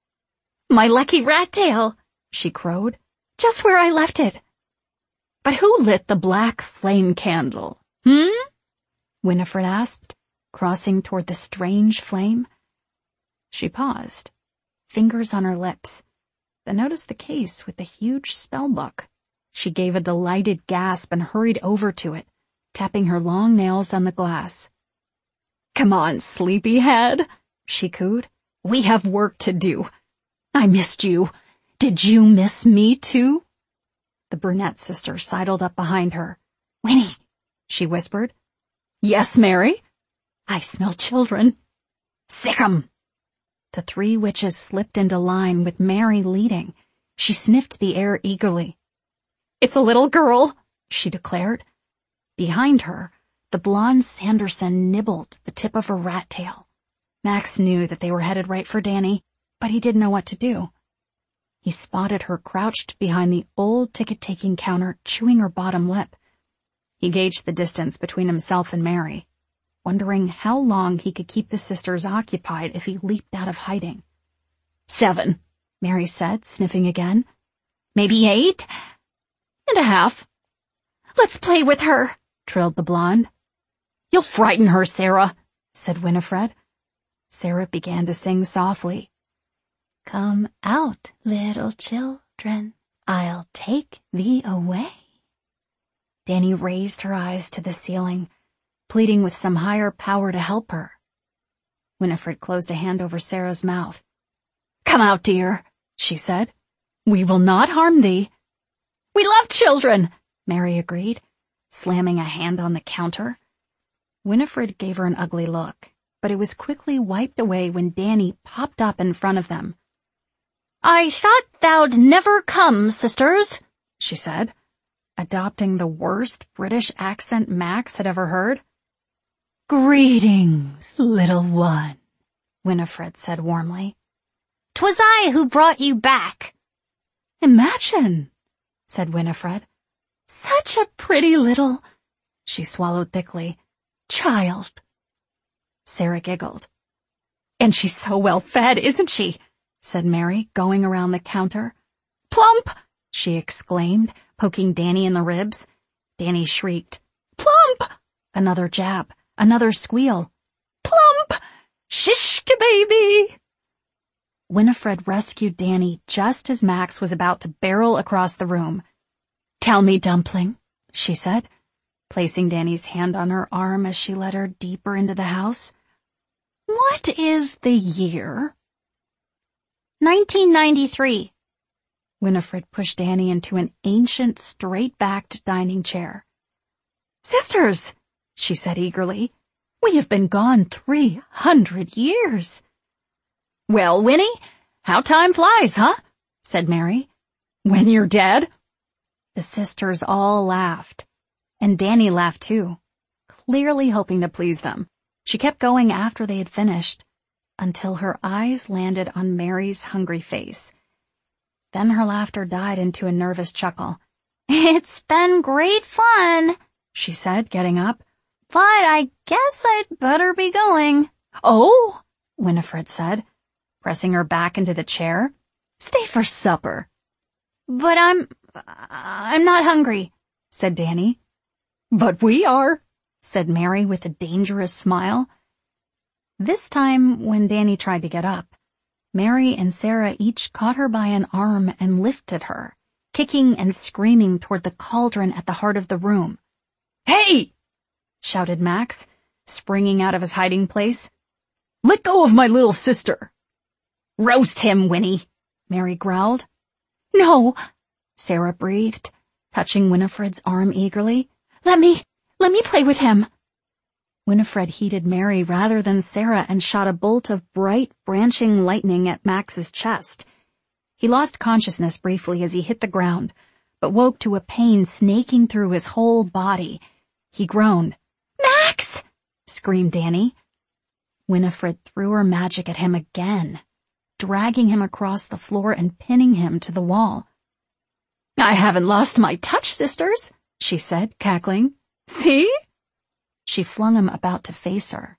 "My lucky rat tail," she crowed. "Just where I left it." "But who lit the black flame candle, hmm?" Winifred asked, crossing toward the strange flame. She paused, fingers on her lips, then noticed the case with the huge spellbook. She gave a delighted gasp and hurried over to it, tapping her long nails on the glass. "Come on, sleepyhead," she cooed. "We have work to do. I missed you. Did you miss me too?" The brunette sister sidled up behind her. "Winnie," she whispered. "Yes, Mary?" "I smell children." "Sick 'em." The three witches slipped into line with Mary leading. She sniffed the air eagerly. "It's a little girl," she declared. Behind her, the blonde Sanderson nibbled the tip of her rat tail. Max knew that they were headed right for Danny, but he didn't know what to do. He spotted her crouched behind the old ticket-taking counter, chewing her bottom lip. He gauged the distance between himself and Mary, wondering how long he could keep the sisters occupied if he leaped out of hiding. "Seven," Mary said, sniffing again. "Maybe eight and a half." Let's play with her, trilled the blonde. You'll frighten her, Sarah, said Winifred. Sarah began to sing softly. Come out, little children, I'll take thee away. Danny raised her eyes to the ceiling, pleading with some higher power to help her. Winifred closed a hand over Sarah's mouth. Come out, dear, she said. We will not harm thee. We love children, Mary agreed, slamming a hand on the counter. Winifred gave her an ugly look, but it was quickly wiped away when Danny popped up in front of them. I thought thou'd never come, sisters, she said, adopting the worst British accent Max had ever heard. Greetings, little one, Winifred said warmly. 'Twas I who brought you back. Imagine, said Winifred. Such a pretty little, she swallowed thickly, child. Sarah giggled. And she's so well fed, isn't she? said Mary, going around the counter. Plump, she exclaimed, poking Danny in the ribs. Danny shrieked. Plump! Another jab, another squeal. Plump! Shishka baby! Winifred rescued Danny just as Max was about to barrel across the room. Tell me, Dumpling, she said, placing Danny's hand on her arm as she led her deeper into the house. What is the year? nineteen ninety-three. Winifred pushed Danny into an ancient, straight-backed dining chair. Sisters, she said eagerly, we have been gone three hundred years. Well, Winnie, how time flies, huh? said Mary. When you're dead? The sisters all laughed, and Danny laughed too, clearly hoping to please them. She kept going after they had finished, until her eyes landed on Mary's hungry face. Then her laughter died into a nervous chuckle. It's been great fun, she said, getting up. But I guess I'd better be going. Oh, Winifred said, pressing her back into the chair. Stay for supper. But I'm, I'm not hungry, said Danny. But we are, said Mary with a dangerous smile. This time, when Danny tried to get up, Mary and Sarah each caught her by an arm and lifted her, kicking and screaming toward the cauldron at the heart of the room. Hey! shouted Max, springing out of his hiding place. Let go of my little sister. Roast him, Winnie, Mary growled. No, Sarah breathed, touching Winifred's arm eagerly. Let me, let me play with him. Winifred heeded Mary rather than Sarah and shot a bolt of bright, branching lightning at Max's chest. He lost consciousness briefly as he hit the ground, but woke to a pain snaking through his whole body. He groaned. Max! screamed Danny. Winifred threw her magic at him again, dragging him across the floor and pinning him to the wall. I haven't lost my touch, sisters, she said, cackling. See? She flung him about to face her.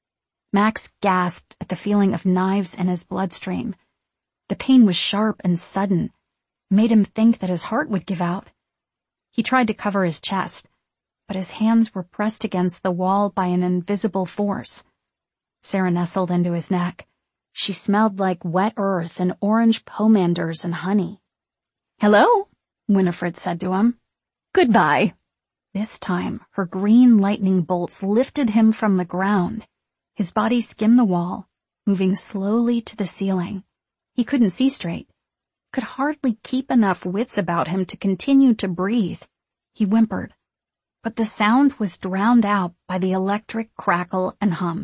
Max gasped at the feeling of knives in his bloodstream. The pain was sharp and sudden, made him think that his heart would give out. He tried to cover his chest, but his hands were pressed against the wall by an invisible force. Sarah nestled into his neck. She smelled like wet earth and orange pomanders and honey. Hello, Winifred said to him. Goodbye. This time, her green lightning bolts lifted him from the ground. His body skimmed the wall, moving slowly to the ceiling. He couldn't see straight, could hardly keep enough wits about him to continue to breathe. He whimpered, but the sound was drowned out by the electric crackle and hum.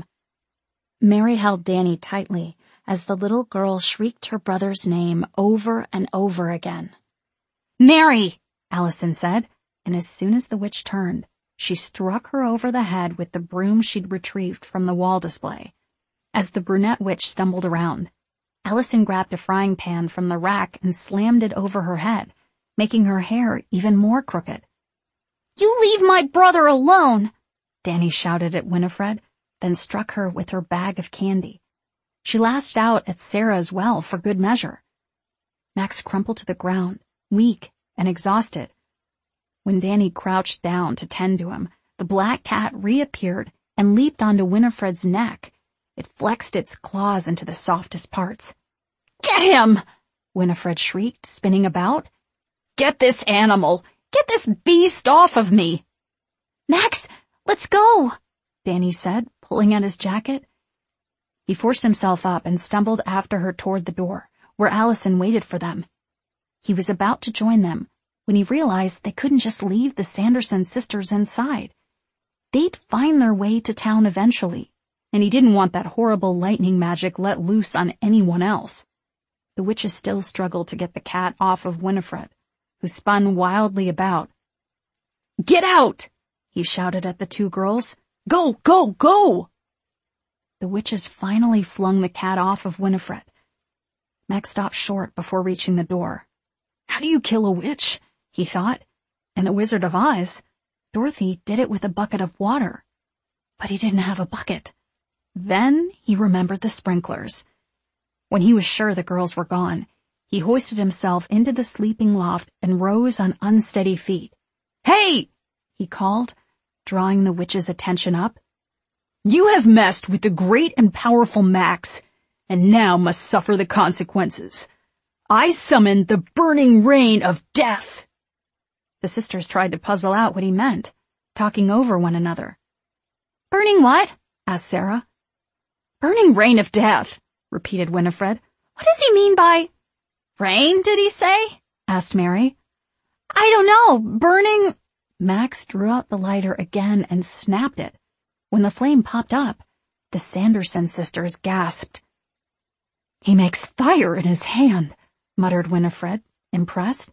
Mary held Danny tightly as the little girl shrieked her brother's name over and over again. Mary, Allison said. And as soon as the witch turned, she struck her over the head with the broom she'd retrieved from the wall display. As the brunette witch stumbled around, Allison grabbed a frying pan from the rack and slammed it over her head, making her hair even more crooked. You leave my brother alone, Danny shouted at Winifred, then struck her with her bag of candy. She lashed out at Sarah as well for good measure. Max crumpled to the ground, weak and exhausted. When Danny crouched down to tend to him, the black cat reappeared and leaped onto Winifred's neck. It flexed its claws into the softest parts. "Get him!" Winifred shrieked, spinning about. "Get this animal! Get this beast off of me!" "Max, let's go," Danny said, pulling at his jacket. He forced himself up and stumbled after her toward the door, where Allison waited for them. He was about to join them when he realized they couldn't just leave the Sanderson sisters inside. They'd find their way to town eventually, and he didn't want that horrible lightning magic let loose on anyone else. The witches still struggled to get the cat off of Winifred, who spun wildly about. "Get out!" he shouted at the two girls. "Go, go, go!" The witches finally flung the cat off of Winifred. Max stopped short before reaching the door. How do you kill a witch? He thought. In The Wizard of Oz, Dorothy did it with a bucket of water. But he didn't have a bucket. Then he remembered the sprinklers. When he was sure the girls were gone, he hoisted himself into the sleeping loft and rose on unsteady feet. "Hey!" he called, drawing the witch's attention up. "You have messed with the great and powerful Max, and now must suffer the consequences. I summoned the burning rain of death." The sisters tried to puzzle out what he meant, talking over one another. "Burning what?" asked Sarah. "Burning rain of death," repeated Winifred. "What does he mean by rain, did he say?" asked Mary. "I don't know. Burning—" Max drew out the lighter again and snapped it. When the flame popped up, the Sanderson sisters gasped. "He makes fire in his hand," muttered Winifred, impressed.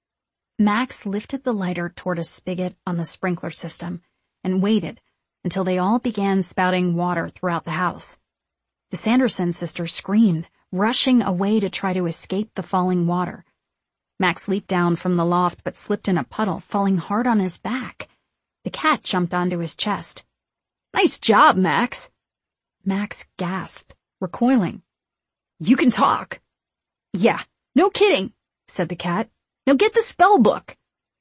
Max lifted the lighter toward a spigot on the sprinkler system and waited until they all began spouting water throughout the house. The Sanderson sisters screamed, rushing away to try to escape the falling water. Max leaped down from the loft but slipped in a puddle, falling hard on his back. The cat jumped onto his chest. "Nice job, Max." Max gasped, recoiling. "You can talk." "Yeah, no kidding," said the cat. "Now get the spell book."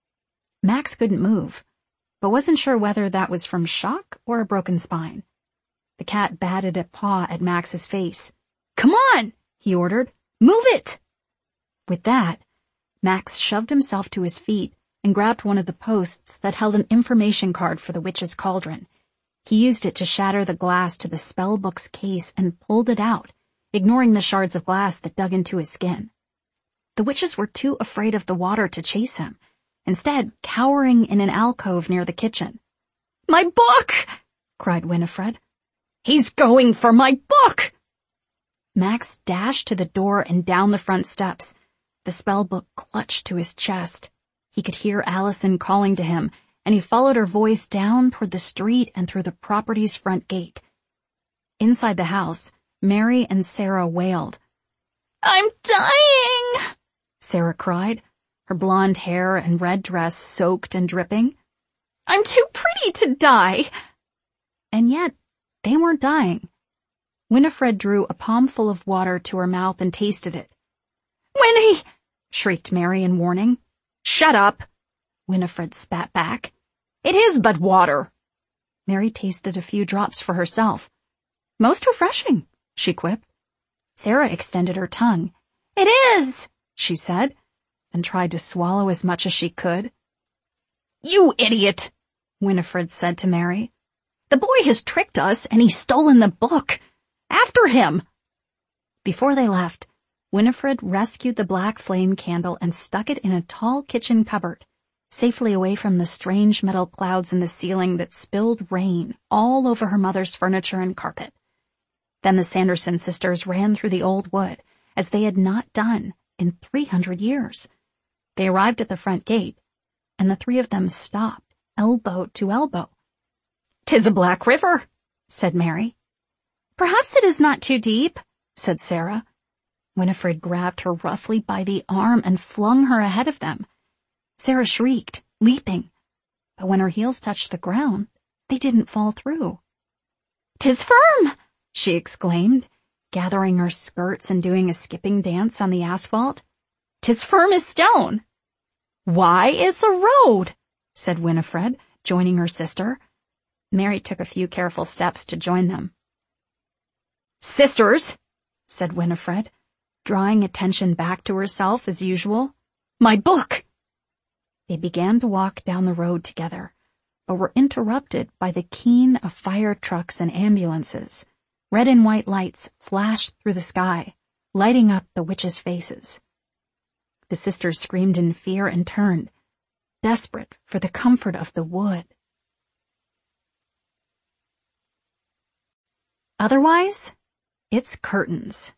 Max couldn't move, but wasn't sure whether that was from shock or a broken spine. The cat batted a paw at Max's face. "Come on," he ordered. "Move it." With that, Max shoved himself to his feet and grabbed one of the posts that held an information card for the witch's cauldron. He used it to shatter the glass to the spell book's case and pulled it out, ignoring the shards of glass that dug into his skin. The witches were too afraid of the water to chase him, instead cowering in an alcove near the kitchen. "My book!" cried Winifred. "He's going for my book!" Max dashed to the door and down the front steps. The spell book clutched to his chest. He could hear Allison calling to him, and he followed her voice down toward the street and through the property's front gate. Inside the house, Mary and Sarah wailed. "I'm dying!" Sarah cried, her blonde hair and red dress soaked and dripping. "I'm too pretty to die." And yet, they weren't dying. Winifred drew a palmful of water to her mouth and tasted it. "Winnie!" shrieked Mary in warning. "Shut up!" Winifred spat back. "It is but water." Mary tasted a few drops for herself. "Most refreshing," she quipped. Sarah extended her tongue. "It is," she said, and tried to swallow as much as she could. "You idiot," Winifred said to Mary. "The boy has tricked us and he's stolen the book. After him." Before they left, Winifred rescued the black flame candle and stuck it in a tall kitchen cupboard, safely away from the strange metal clouds in the ceiling that spilled rain all over her mother's furniture and carpet. Then the Sanderson sisters ran through the old wood, as they had not done in three hundred years. They arrived at the front gate, and the three of them stopped, elbow to elbow. "'Tis a black river," said Mary. "Perhaps it is not too deep," said Sarah. Winifred grabbed her roughly by the arm and flung her ahead of them. Sarah shrieked, leaping, but when her heels touched the ground, they didn't fall through. "'Tis firm!" she exclaimed, gathering her skirts and doing a skipping dance on the asphalt. "'Tis firm as stone." "Why, it's a road," said Winifred, joining her sister. Mary took a few careful steps to join them. Sisters, said Winifred, drawing attention back to herself as usual. My book! They began to walk down the road together, but were interrupted by the keen of fire trucks and ambulances. Red and white lights flashed through the sky, lighting up the witches' faces. The sisters screamed in fear and turned, desperate for the comfort of the wood. Otherwise, it's curtains.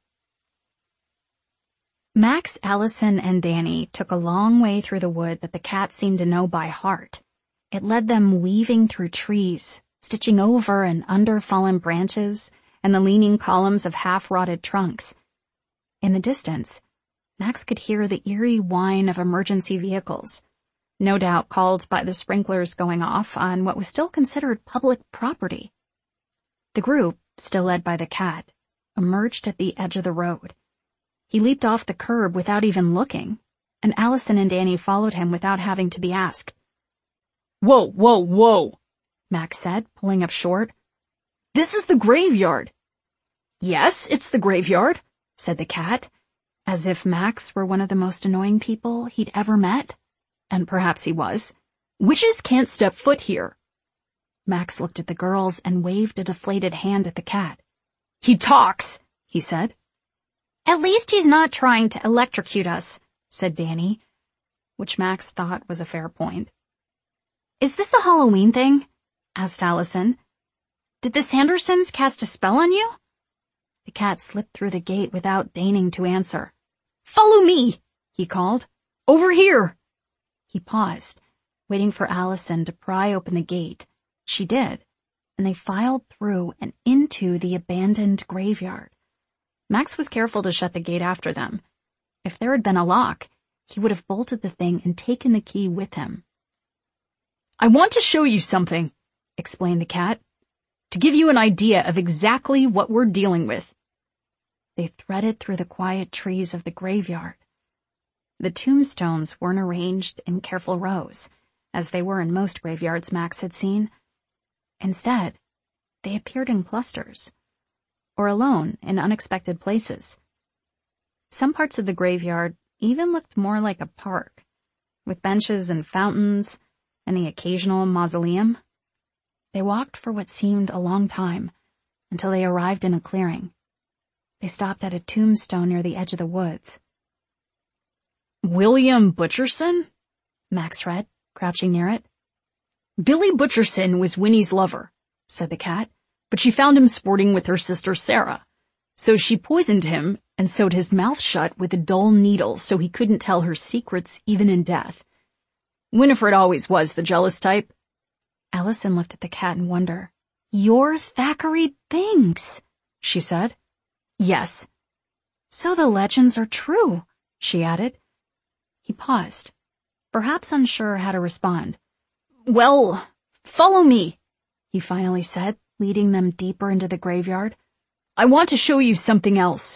Max, Allison, and Danny took a long way through the wood that the cat seemed to know by heart. It led them weaving through trees, stitching over and under fallen branches and the leaning columns of half-rotted trunks. In the distance, Max could hear the eerie whine of emergency vehicles, no doubt called by the sprinklers going off on what was still considered public property. The group, still led by the cat, emerged at the edge of the road. He leaped off the curb without even looking, and Allison and Danny followed him without having to be asked. Whoa, whoa, whoa, Max said, pulling up short. This is the graveyard. Yes, it's the graveyard, said the cat, as if Max were one of the most annoying people he'd ever met. And perhaps he was. Witches can't step foot here. Max looked at the girls and waved a deflated hand at the cat. He talks, he said. At least he's not trying to electrocute us, said Danny, which Max thought was a fair point. Is this a Halloween thing? Asked Allison. Did the Sandersons cast a spell on you? The cat slipped through the gate without deigning to answer. Follow me, he called. Over here. He paused, waiting for Allison to pry open the gate. She did, and they filed through and into the abandoned graveyard. Max was careful to shut the gate after them. If there had been a lock, he would have bolted the thing and taken the key with him. I want to show you something, explained the cat, to give you an idea of exactly what we're dealing with. They threaded through the quiet trees of the graveyard. The tombstones weren't arranged in careful rows, as they were in most graveyards Max had seen. Instead, they appeared in clusters, or alone in unexpected places. Some parts of the graveyard even looked more like a park, with benches and fountains and the occasional mausoleum. They walked for what seemed a long time, until they arrived in a clearing. They stopped at a tombstone near the edge of the woods. William Butcherson? Max read, crouching near it. Billy Butcherson was Winnie's lover, said the cat, but she found him sporting with her sister Sarah. So she poisoned him and sewed his mouth shut with a dull needle so he couldn't tell her secrets even in death. Winifred always was the jealous type. Allison looked at the cat in wonder. You're Thackeray Binks, she said. Yes. So the legends are true, she added. He paused, perhaps unsure how to respond. Well, follow me, he finally said, leading them deeper into the graveyard. I want to show you something else.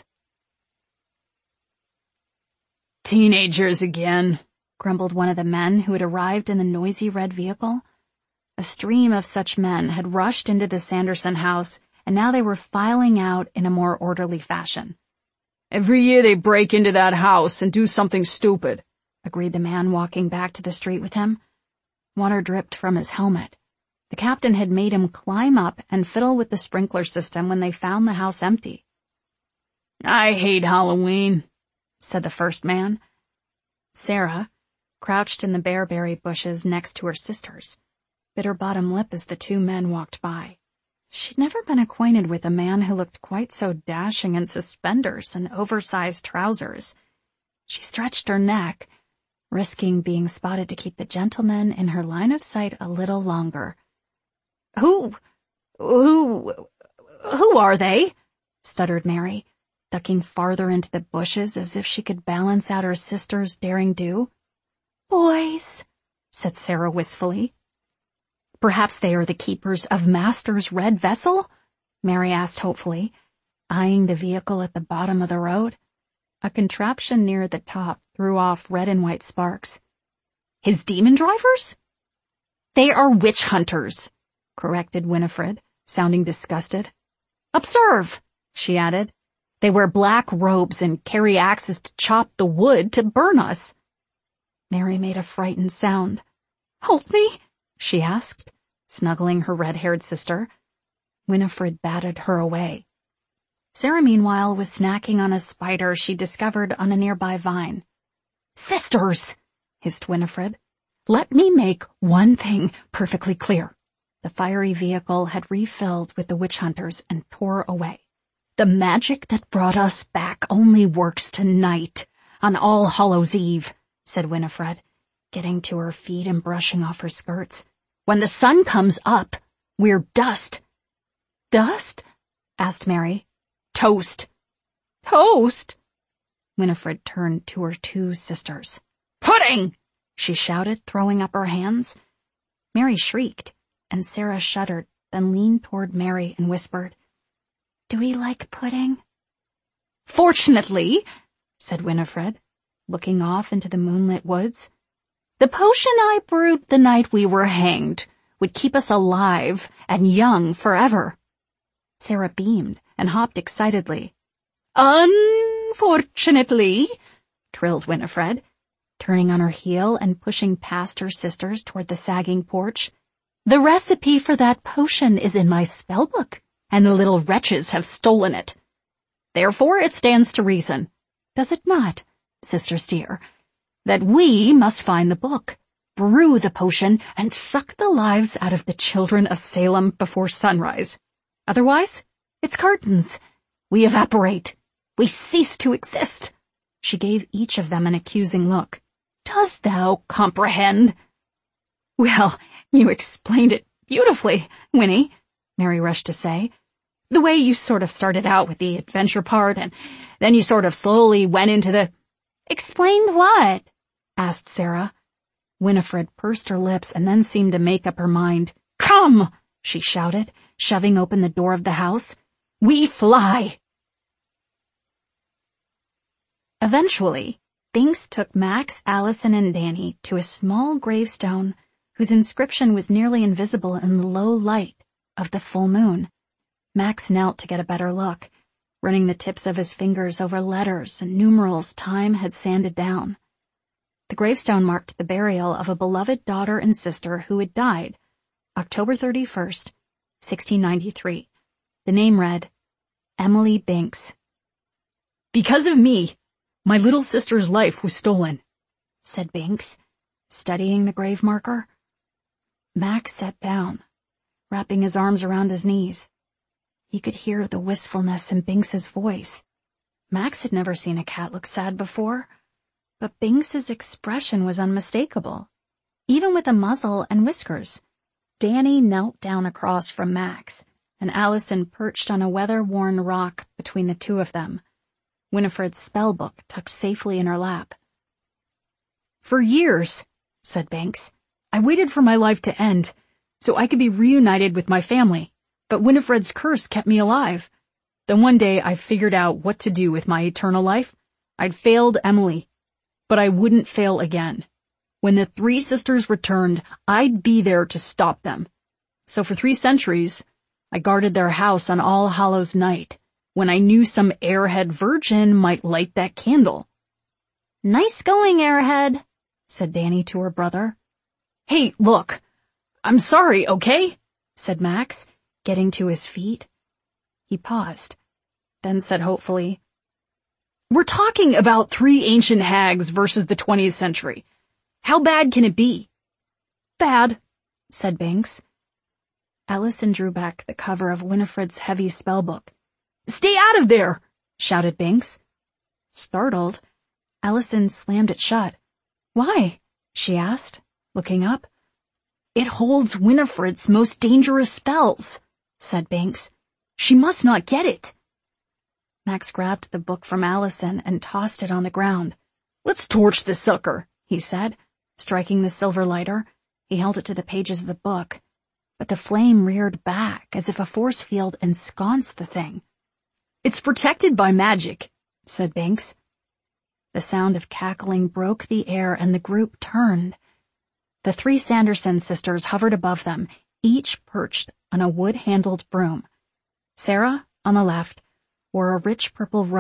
Teenagers again, grumbled one of the men who had arrived in the noisy red vehicle. A stream of such men had rushed into the Sanderson house, and now they were filing out in a more orderly fashion. Every year they break into that house and do something stupid, agreed the man walking back to the street with him. Water dripped from his helmet. The captain had made him climb up and fiddle with the sprinkler system when they found the house empty. I hate Halloween, said the first man. Sarah crouched in the bearberry bushes next to her sisters, bit her bottom lip as the two men walked by. She'd never been acquainted with a man who looked quite so dashing in suspenders and oversized trousers. She stretched her neck, risking being spotted to keep the gentleman in her line of sight a little longer. Who, who, who are they? Stuttered Mary, ducking farther into the bushes as if she could balance out her sister's daring do. Boys, said Sarah wistfully. Perhaps they are the keepers of Master's red vessel? Mary asked hopefully, eyeing the vehicle at the bottom of the road. A contraption near the top threw off red and white sparks. His demon drivers? They are witch hunters, corrected Winifred, sounding disgusted. Observe, she added. They wear black robes and carry axes to chop the wood to burn us. Mary made a frightened sound. Hold me, she asked, snuggling her red-haired sister. Winifred batted her away. Sarah, meanwhile, was snacking on a spider she discovered on a nearby vine. Sisters, hissed Winifred. Let me make one thing perfectly clear. The fiery vehicle had refilled with the witch hunters and tore away. The magic that brought us back only works tonight, on All Hallows' Eve, said Winifred, getting to her feet and brushing off her skirts. When the sun comes up, we're dust. Dust? Asked Mary. Toast. Toast? Winifred turned to her two sisters. Pudding! She shouted, throwing up her hands. Mary shrieked, and Sarah shuddered, then leaned toward Mary and whispered, Do we like pudding? Fortunately, said Winifred, looking off into the moonlit woods, the potion I brewed the night we were hanged would keep us alive and young forever. Sarah beamed and hopped excitedly. Unfortunately, trilled Winifred, turning on her heel and pushing past her sisters toward the sagging porch. The recipe for that potion is in my spellbook, and the little wretches have stolen it. Therefore it stands to reason, does it not, sisters dear, that we must find the book, brew the potion, and suck the lives out of the children of Salem before sunrise. Otherwise, it's curtains. We evaporate. We cease to exist. She gave each of them an accusing look. Dost thou comprehend? Well, you explained it beautifully, Winnie, Mary rushed to say. The way you sort of started out with the adventure part, and then you sort of slowly went into the... Explained what? Asked Sarah. Winifred pursed her lips and then seemed to make up her mind. Come, she shouted, shoving open the door of the house. We fly! Eventually, Binks took Max, Allison, and Danny to a small gravestone whose inscription was nearly invisible in the low light of the full moon. Max knelt to get a better look, running the tips of his fingers over letters and numerals time had sanded down. The gravestone marked the burial of a beloved daughter and sister who had died October thirty-first, sixteen ninety-three. The name read, Emily Binks. Because of me, my little sister's life was stolen, said Binks, studying the grave marker. Max sat down, wrapping his arms around his knees. He could hear the wistfulness in Binks's voice. Max had never seen a cat look sad before, but Binks's expression was unmistakable, even with a muzzle and whiskers. Danny knelt down across from Max, and Allison perched on a weather-worn rock between the two of them, Winifred's spellbook tucked safely in her lap. For years, said Binks, I waited for my life to end, so I could be reunited with my family, but Winifred's curse kept me alive. Then one day I figured out what to do with my eternal life. I'd failed Emily, but I wouldn't fail again. When the three sisters returned, I'd be there to stop them. So for three centuries, I guarded their house on All Hallows' Night, when I knew some airhead virgin might light that candle. Nice going, airhead, said Danny to her brother. Hey, look, I'm sorry, okay? Said Max, getting to his feet. He paused, then said hopefully, We're talking about three ancient hags versus the twentieth century. How bad can it be? Bad, said Binks. Allison drew back the cover of Winifred's heavy spellbook. Stay out of there, shouted Binks. Startled, Allison slammed it shut. Why? She asked, looking up. It holds Winifred's most dangerous spells, said Binks. She must not get it. Max grabbed the book from Allison and tossed it on the ground. Let's torch this sucker, he said, striking the silver lighter. He held it to the pages of the book, but the flame reared back as if a force field ensconced the thing. It's protected by magic, said Binks. The sound of cackling broke the air and the group turned. The three Sanderson sisters hovered above them, each perched on a wood-handled broom. Sarah, on the left, wore a rich purple